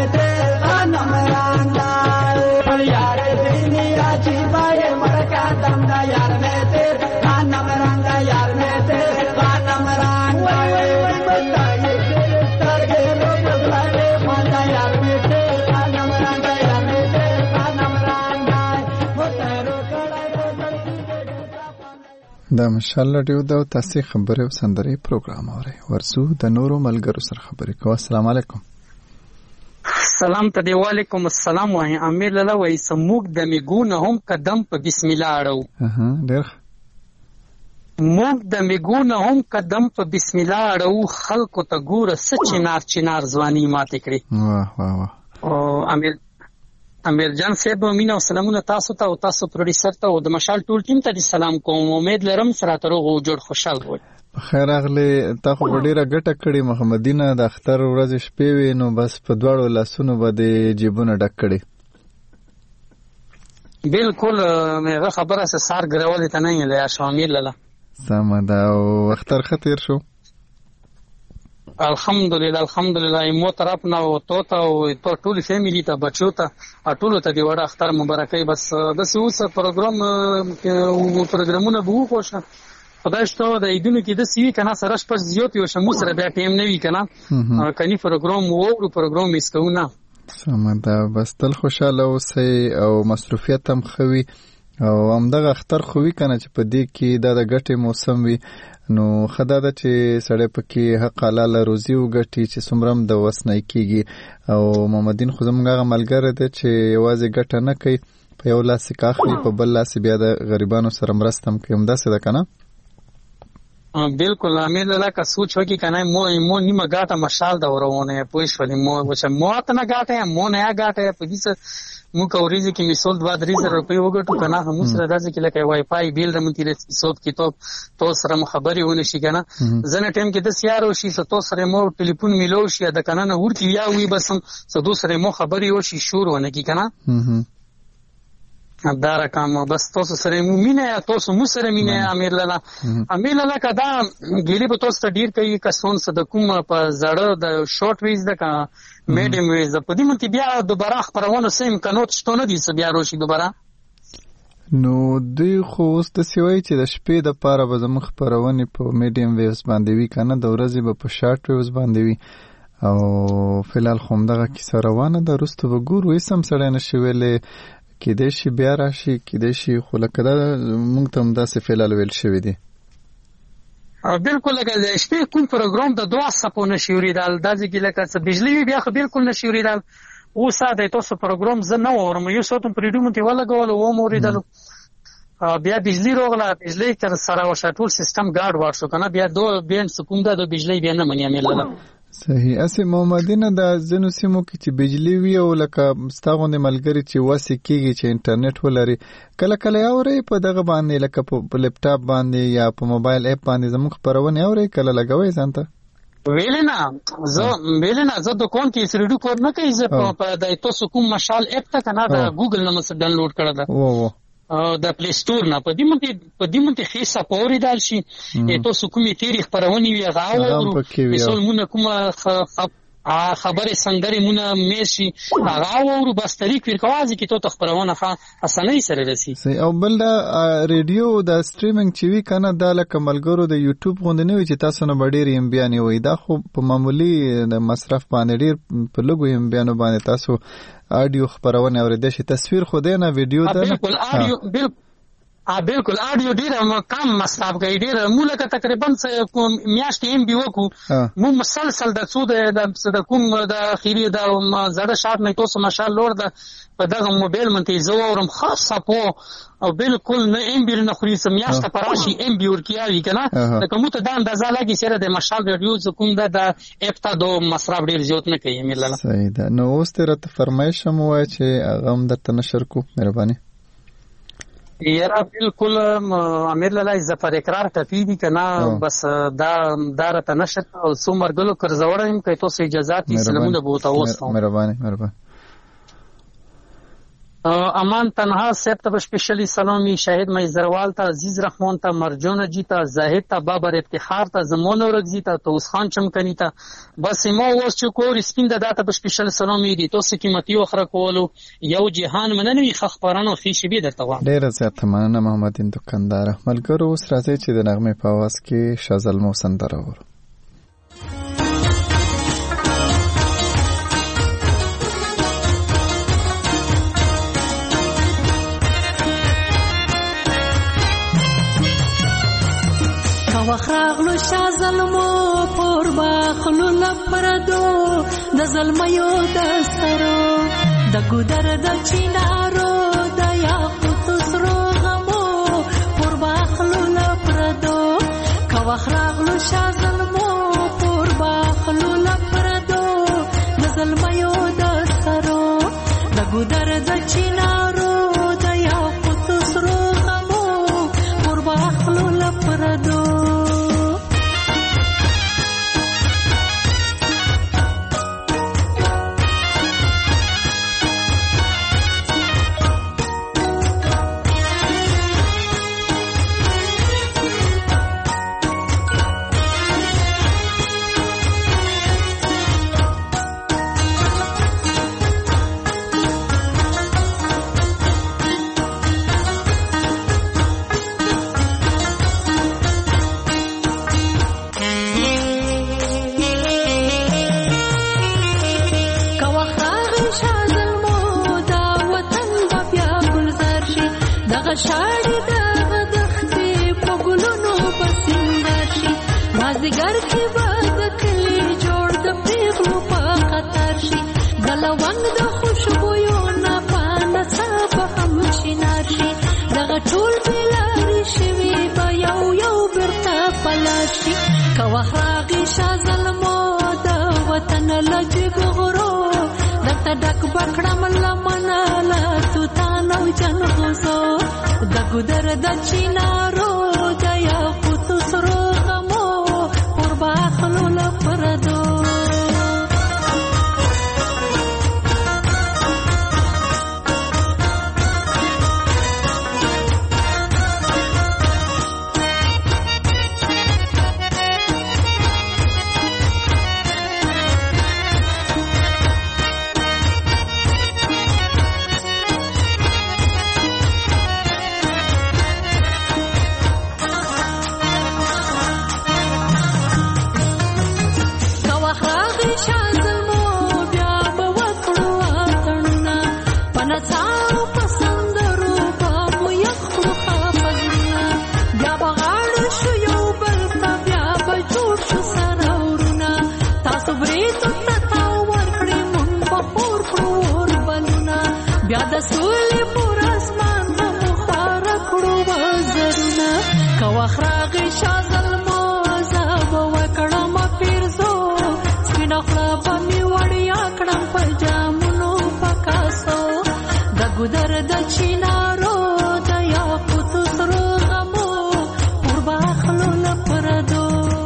S1: دا مشال رادیو دا تاسې خبرې او سندرې پروګرام اورئ. ورسو د نورو ملګرو سره خبرې کوو. السلام علیکم.
S16: سلام ته دی. وعلیکم السلام. وای امیر لاله وای سموږ د میګونه هم قدم په بسم الله اړو.
S1: ډېر
S16: موږ د میګونه هم قدم په بسم الله اړو. خلکو ته ګوره څه چنار ځواني ماتې کړې.
S1: واه واه واه.
S16: او امیر جان صاحب مینه او سلامونه تاسو ته او تاسو پروډوسر ته او د مشال ټول ټیم ته سلام کوم. امید لرم سره ترغه جوړ خوشاله وي.
S1: خیر اغلی تا خو ډیره ګټه کړې محمدینه. د اختر ورځ شپې وې نو بس په دواړو لاسونو باندې جیبونه ډک کړي.
S16: بالکل مې خبره سره ګرولې ته نه یې شامل لاله.
S1: سم دا او اختر خطر شو.
S16: الحمدلله مو طرف نه او توته او ټول فیملی ته بچو ته ټول ته دی وړه اختر مبارکي. بس د اوس پروګرامونه به خوښه خدای شته د ایدونو کې د سوي کنه سره شپږ زیات یو شمو سره بیا ټیم نه وی کنه کني پروګرام وو پروګرام میسکونه.
S1: سم دا بس تل خوشاله اوسئ او مصروفیت هم خوي او همدغه اختر خوي کنه چې په دې کې دا د ګټې موسم وي نو خدا ده چې سړی پکې حق حلاله روزي وګټي چې څومره هم د وس نه کېږي. او محمدین خو زموږ هغه ملګری دی چې یوازې ګټه نه کوي، په یو لاس یې کاخلي په بل لاس بیا د غریبانو سره مرسته هم کوي. همداسې ده که نه؟
S16: بالکل امیر لاله که سوچ وکړي که نه مو نیمه ګاټه مشال ده ورونه پوه شولې مو ته نه ګاټه مو نه ګاټه په دې مو کوریږي کې میسول 2-3 روپۍ وګټو کنه هم سره راځي کې لکه وای فای بیل د مونږ تیر حساب کتاب تو سره خبري ونه شي کنه زنه ټیم کې د سیارو شي تو سره مو ټلیفون میلو شي د کنه نه ورته یا وي بس سو دوسره مو خبري او شي شور ونه کی کنه دا رقم بس تاسو سره مینه تاسو مو سره مینه امیر لاله کدا ګيلي په تاسو ډیر کوي کسون صد کوم په زړه د شورت ویز د کا میډیم ویز په دې مونږ بیا دوباره خبرونه سیم کنوت شته نه دي بیا روشي دوباره
S1: نو دوی خو اوس د سیوي چې د شپې د پاره به زموږ خبرونه په میډیم ویز باندې وی کنه د ورځې به په شارت ویز باندې وی او فلال خو دغه کیسه روانه ده رستو وګور وې سم سړی نشي ویلې کېدې شي بیا راشي کېدې شي خو لکه دا مونږ ته هم داسې فعلال ویل شوي دي.
S16: بالکل لکه د شپې کوم پروګرام د 2 سپو نشي وریدل دا ځکه لکه څه بجلی بیا خو بالکل نشي وریدل او ساده تاسو پروګرام زه نه ورم یو څه ته پریډوم ته ولګول او مو وریدل بیا بجلی روغله بجلی تر سره وشټول سیستم ګارد ورشو کنه بیا دو بین سکوم ده د بجلی بیا نه منی مله
S1: صحیح. اسی محمدینه د زنو سیمو کې چې بجلی وي او لکه ستاغونه ملګری چې واسي کېږي چې انټرنیټ ولري کله کله اوري په دغه باندې لکه په لپټاپ باندې یا په موبایل اپ باندې زموږ خبرونه اوري کله لګوي ځانته
S16: ویلنا زه د کوم کې سریډو کور نه کوي زه په د تاسو کوم مشال اپ ته کنه د ګوګل نه مس ډاونلوډ کړه ده د پلی سٹور نه په دې مونته خیسه پوري دال شي تاسو کومې تیری خبرونه وی غاو مثال مونږ کومه خبره سندري مونږ مېشي غاو بس طریق ورکوازي کې ته خبرونه اسانه سره رسی
S1: او بل دا ریډیو د سټریمینګ چې وی کنه د لکه ملګرو د یوټیوب غوندې نه وي چې تاسو نه ډېر ایم بیان وي دا خو په معمولی د مصرف باندې ډېر په لګو ایم بیان باندې تاسو آډیو خبرونه اوریدل شي تصویر خو دې نه ویډیو ته
S16: بالکل آډیو بالکل آډیو ډیر کم مصرف کوي ډیر مولکه تقریبا میاشتې ام بي وکړو مو مسلسل د څو د کوم د اخیری د زړه شارټ نه تاسو ماشاء الله د په دغه موبایل منته زورم خاصه په او بالکل نه ام بي نه خوري سم میاشته پراشي ام بي ورکیاوي کنه د کومه ته د اندازه لګي سره د مشال ریډیو کوم د اپتا دو مصرف ډیر زیات نه کوي ملل
S1: صحیح ده. نو اوس ته فرمایش مو وای چې هغه هم درته نشر کو مهرباني
S16: یاره بالکل امیر لاله ز پر اقرار ټپی دي کنه بس دا رته نشر او څومره کرزوړم کوي تاسو اجازه دي سلامونه بوته اوس
S1: مهرباني
S16: امان تنها صاحب ته سپیشلی سلامي، شاهد میزروال ته، عزیز رحمان ته، مرجان جی ته، زاهد ته، بابر افتخار ته، زمان اورګزی ته، توس خان چمکنی ته، بس ما اوس چې کور سپین د داته سپیشل سلامي دي تاسو قیمتي اخره کولو یو جهان مننوي خبرانو خېشي به درته وایم.
S1: ډیر زیات مننه محمد دکاندار. ملګرو اوس راځي چې د نغمه په आवाज کې شازلمو سندره ورو.
S17: وخراغلو شازلمو پور باخلو لپردو د زلمیو د سرو د ګودر د چینارو د یاقوت سرو غمو پور باخلو لپردو کا وخراغلو شازلمو پور باخلو لپردو د زلمیو د سرو د ګودر د چینارو د یاقوت سرو غمو پور باخلو لپردو شاړې د دښتې په ګلونو پسندر شي مازدیګر کې به د کلي جوړ د پیغلو په خطر شي د لونګ د خوشبویو نه په نڅا به هم شینار شي دغه ټول بېلارې شوي به یو یو بېرته پلار شي که وخت راغی شاه زلمو د وطن له جګ غرو درته ډک به کړم لمنه له توتان او جنغوزو د ګودر د چینارو د یاقوت سرو غمو پور باخلو لپردو ګودر د چینارو د یاقوت سرو غمو پور باخلو لپردو.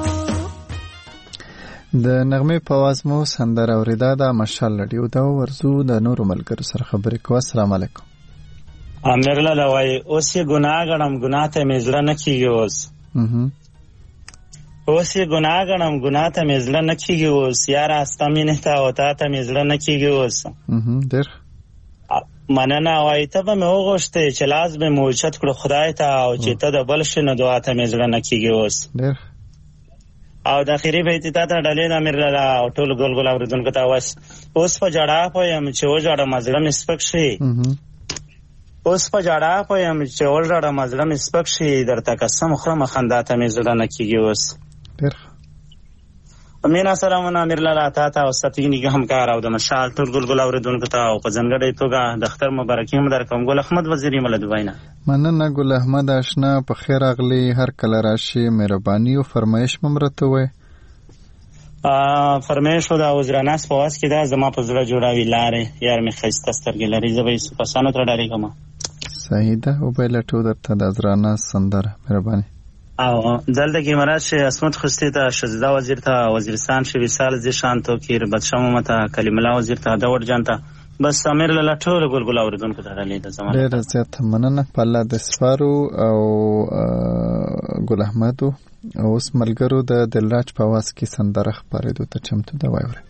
S1: د نغمه په आवाज مو سندره اوریدا د مشال لډیو دا ورزو د نورو ملګرو سره خبرې کوو. السلام علیکم.
S18: امیر لاله وای اوس یې ګناه غړم ګناه ته مې زړه نه کیږي اوس یې ګناه غړم ګناه ته مې زړه نه کیږي اوس یاره استا مینه ته او تا ته مې زړه نه کیږي اوس
S1: ډېر
S18: مننه وای ته به مې وغوښتې چې لاس به مې اوچت کړو خدای ته او چې ته د بل شي نو دعا ته مې زړه نه کیږي اوس او د اخري بیت ته ډالې د امیر لاله او ټول ګل ګل اوریدونکو ته اوس په جړا پویم چې وژړم زړه مې سپک شي اوس په جړا پویم چې وژړم زړه مې سپک شي درته قسم خورم خندا ته مې زړه نه کیږي اوس مینا سلامونه امیر لاله تا ته او ستینی همکار او د مشال ټول ګل ګل اوریدونکو ته او په ځانګړې توګه د اختر مبارکي هم درکوم. ګل احمد وزیری ملدوینه
S1: مننه ګل احمد آشنا په خیر اغلی هر کله راشي مهرباني او فرمایش ممرته وي
S18: فرمایش دا وزراناس په واس کې دا زما په زړه جوړاوي لارې یار می خسته سترګې لري زبې سپاسانو تر ډالې کوم
S1: صحیح ده او به لټو درته د وزراناس سندره مهرباني
S18: او دلته کې مراد شه اسمت خستی ته شهزاده وزیر ته وزیرستان شه وصال زی شانتو کې بادشاہ محمد ته کلیم الله وزیر ته داور جان ته بس امیر له ټول ګلګل اوریدونکو ته ډالۍ د زمانه
S1: ډېر زیات مننه په الله د سفارو او ګل احمد او اوس ملګرو د دلراج په आवाज کې سندره خبرېدو ته چمتو دا وایي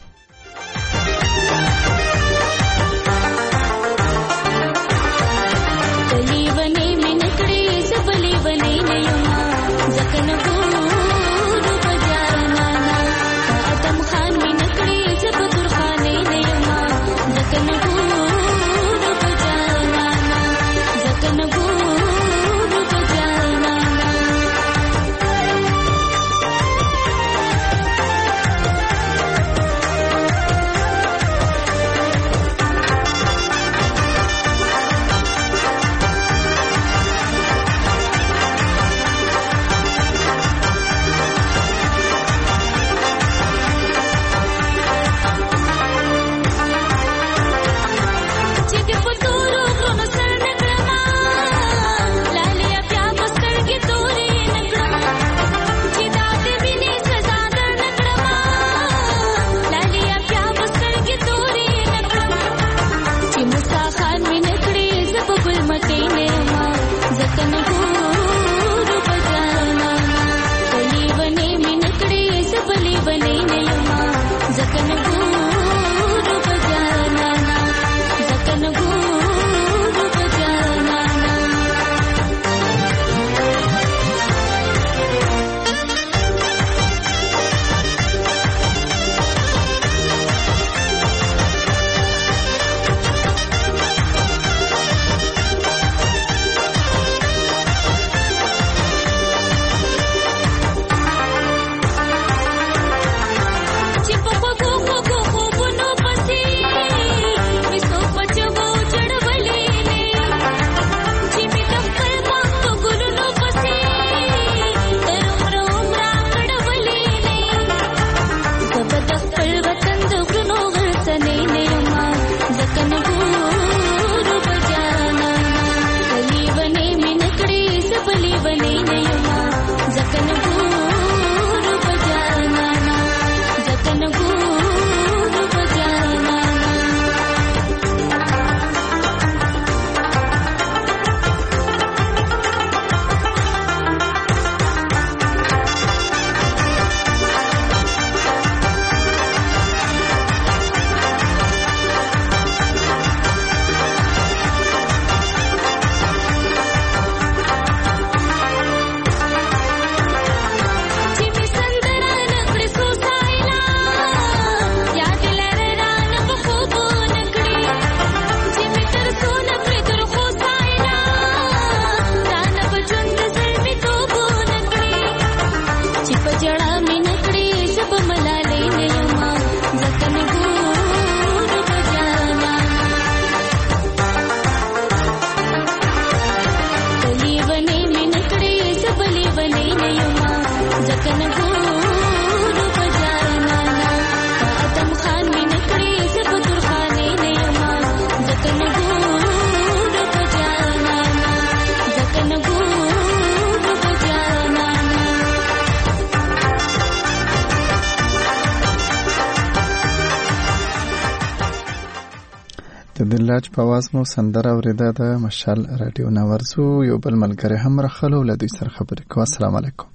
S1: د دلراج په आवाज مو سندره اوریده د مشال رادیو نورزو یو بل ملګری هم راخلو له دوی سره خبرې کوو. السلام علیکم.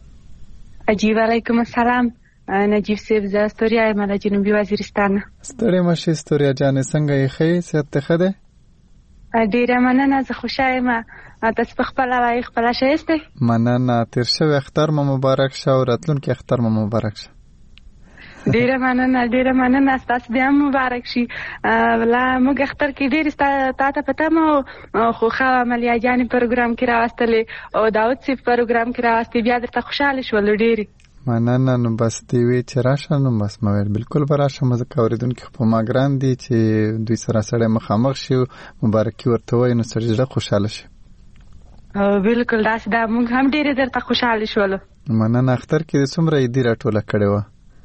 S19: اجي وعلیکم السلام. نجیب صاحب ز استوریا یم له جنوبي وزیرستان.
S1: ستړي مشه استوریا جانې څنګه یې خې صحت ته خده؟
S19: ډیره مننه زه خوشایم. تاسو په خپل وای خپل شایسته؟
S1: مننه. تیر شوی اختر مو مبارک شه او راتلونکي اختر مو مبارک شه.
S19: ډیره مننه تاسو بیا مبارک شي. ولا موږ اختر کې ډیر تاسو پته مو خو خا عملیه جاني پروګرام کې راوستلې او داوود سی پروګرام کې راوستي بیا درته خوشاله شول ډیری.
S1: مننه. نو بس دی وی چې راشه نو بس مویل بالکل براشه مزه کوریدونکو په ما ګران دي چې دوی سره سره مخامخ شي مبارکي ورته وای نو سره خوشاله شي.
S19: بالکل دا موږ هم ډیر درته خوشاله شول.
S1: مننه. اختر کې څومره دی راټوله کړې و؟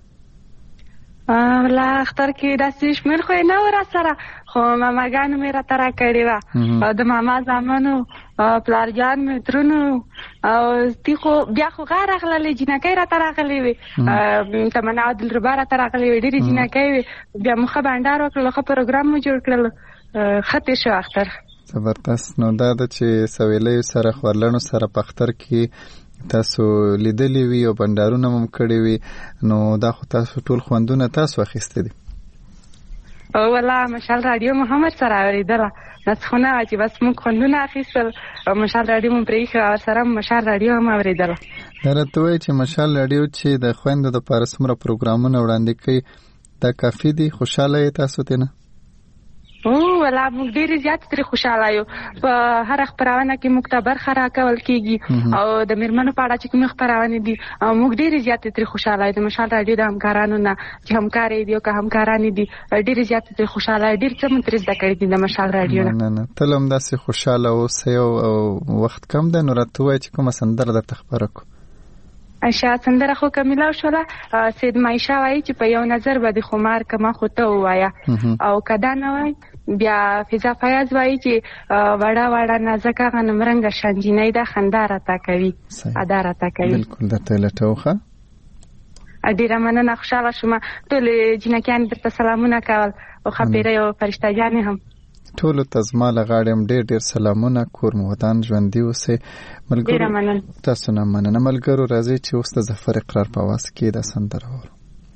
S19: ولا اختر کې داسې شمېر خو نه ور سره خو ماماګانو مې را ترا کړې و او د ماما زامنو پلارجان مې ترونو او تی خو بیا خو غار اغللې جنکۍ راته راغلې وې تمنا عبدالربا راته راغلې وې ډېرې جنکۍ وې بیا موږ ښه بانډار وکړلو ښه پروګرام مو جوړ کړلو ښه تېر شو اختر
S1: زبردست. نو دا ده چې سویلیو سره خورلڼو سره په اختر کې تاسو لیدلې وي او بانډارونه هم کړي وي نو دا خو تاسو ټول خوندونه تاسو اخیستی دي؟
S19: والله مشال رادیو مو هم ورسره اورېدله داسې خو نه وه چې بس موږ خوندونه اخیستل مشال رادیو مو پرېښه ورسره مشال رادیو هم اورېدله.
S1: دا راته وایي چې مشال رادیو چې د خویندو دپاره څومره پروګرامونه وړاندې کوي دا کافي دي؟ خوشحاله یې تاسو ترې نه؟
S19: والله موږ ډېرې زیات ترې خوشحاله یو. په هره خپرونه کې موږ ته برخه راکول کېږي او د مېرمنو په اړه چې کومې خپرونې دي موږ ډېرې زیاتې ترې خوشحاله یو. د مشال راډیو د همکارانو نه چې همکارې دي او که همکارانې دي ډېرې زیاتې ترې خوشحاله یو. ډېر څه مو ترې زده کړي دي د مشال راډیو نه.
S1: نه تل همداسې خوشحاله اوسئ او وخت کم دی نو راته ووایه چې کومه سندره درته خپره کړو.
S19: شاید سندره خو کمیلا شوله سید مایشه وایي چې په یو نظر به د خمار کما خو ته ووایه او که دا نه وایي بیا فضا فیاض وایي چې وړه وړه نازکه غنمرنګه شنجینۍ ده خندا راته کوي ادا راته کوي.
S1: بلکل درته یې لټوخه.
S19: ډېره مننه خوشحاله شوم. ټولې جنکیانې درته سلامونه کول او ښاپیرۍ او فرشته جانې هم
S1: ټولو ته زما له غاړې هم ډېر ډېر سلامونه. کور مو ودان ژوندي اوسئ.
S19: ډېره مننه.
S1: تاسو نه مننه ملګرو. راځئ چې اوس د ظفر اقرار په اواز کې دا سندره واورو.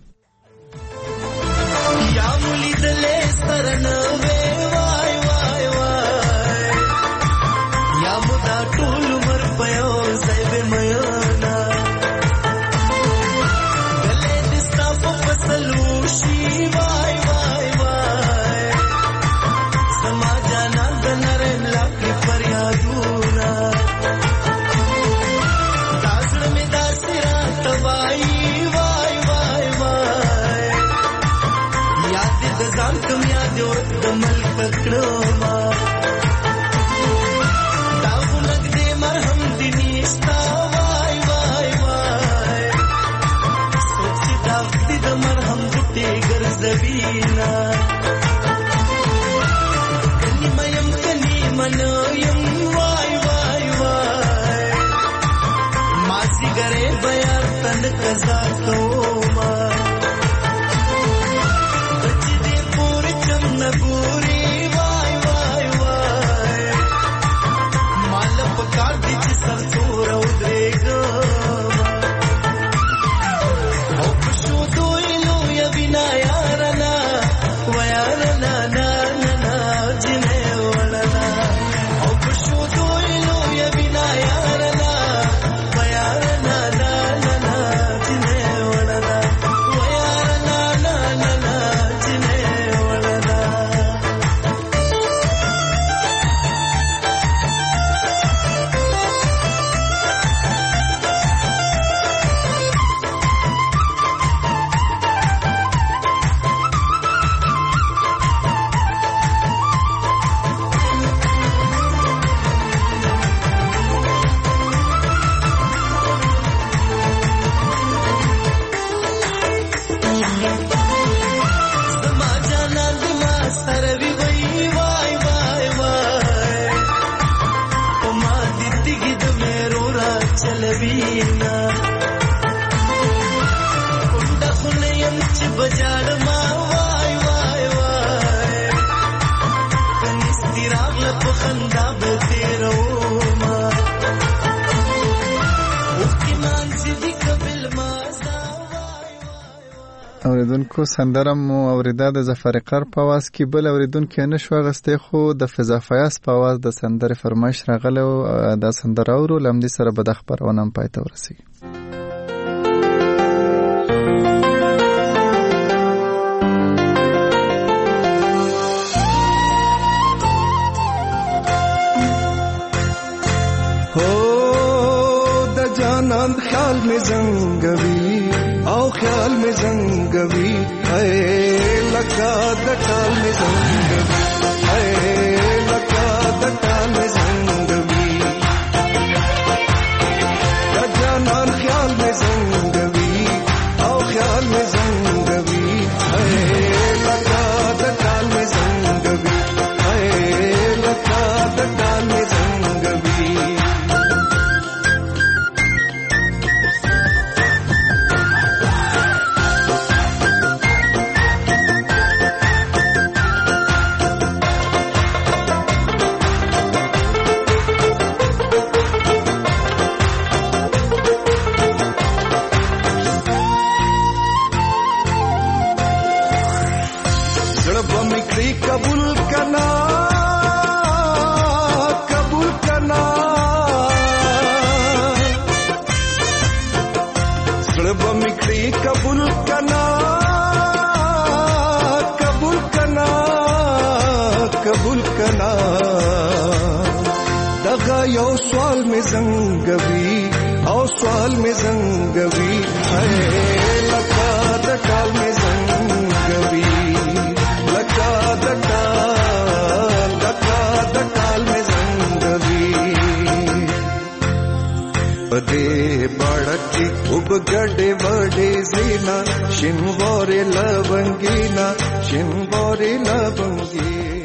S8: یا مو لیدلې سره نه وې وای وای وای یا مو دا ټول عمر په یو ځای به میانا ګلې دې ستا په فصلو شي وای وای وای زما جانان د نرم لاکې فریادونه دا زړه مې داسې راته وایي وای وای وای یاد دې د ځان کوم یاد یو د ملک پکړما دا ولګ دې مرهم دې نشتا وای وای وای سوچ دا دې د مرهم ګټې ګرځوینا کني منیم وای وای وای ماسي ګرې بیا تند قزا کوما نګوري وای وای وای مال په کار دي چې سر تور او درېګم او په شو دوی نو یا بنا یارنا ویارنا نا نا جنې ولنا او په شو دوی نو یا بنا یارنا ویارنا نا نا جنې ولنا ویارنا نا نا جنې ولنا
S1: اوریدونکو سندره مو اوریده د ظفر اقرار په اواز کې. بل اوریدونکو نشو اغستی خو د فضا فیاض په اواز د سندره فرمایش راغله او دا سندره اورو لمدي سره به د خبرونه هم پای ته ورسیږي.
S14: جانان خیال میں زنگوی او خیال میں زنگوی اے لگا دٹال میں زنگوی اے لگا دٹال میں زنگوی جانان خیال میں زنگوی او خیال میں زنگوی اے لگا دٹال میں زنگوی اے لگا دٹال میں زنگوی
S8: قبول کنا دغه یو سوال می زنګوي او سوال می زنګوي لکه د کال می زنګوي لکه د کال می زنګوي پدې بڑکی وب ګډې وډې زینا شینوارې لونګینا شینوارې لونګینا